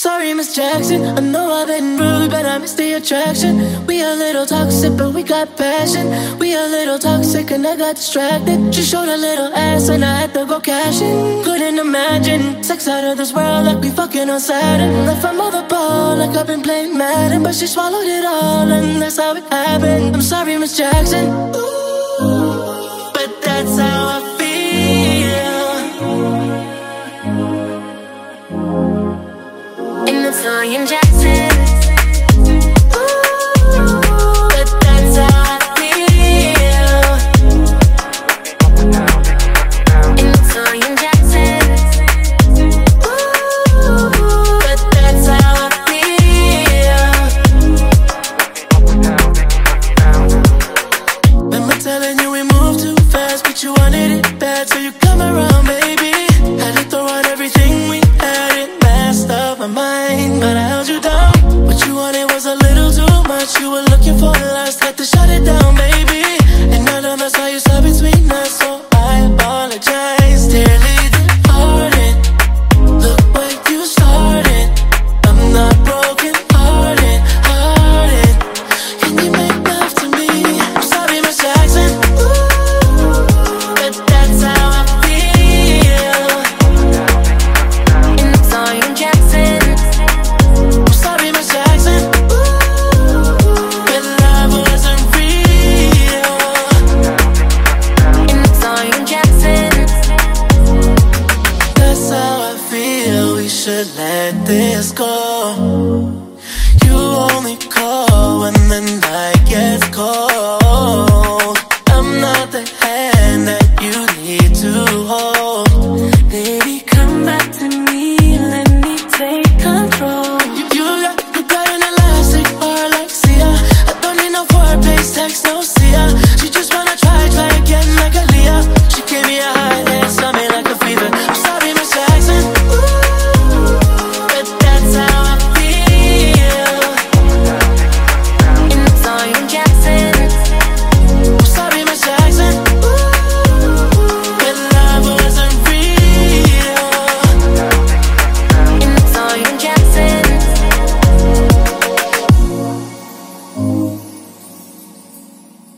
Sorry, Miss Jackson, I know I've been rude, but I miss the attraction. We a little toxic, but we got passion. We a little toxic and I got distracted. She showed a little ass and I had to go cash in. Couldn't imagine sex out of this world like we fucking on Saturn. Left my mother ball like I've been playing Madden, but she swallowed it all and that's how it happened. I'm sorry, Miss Jackson, ooh, but that's how I feel. In the Florian Jackson. You were looking for the last, had to shut it down, baby. And none of us saw you saw between us, so I apologize. Dearly departed, look what you started. I'm not broken hearted, hearted. Can you make love to me? I'm sorry, Miss Jackson, ooh, but that's how I feel. And it's all you, Jackson. I'm sorry, Miss Jackson. Should let this go. You only call when the night gets cold. I'm not the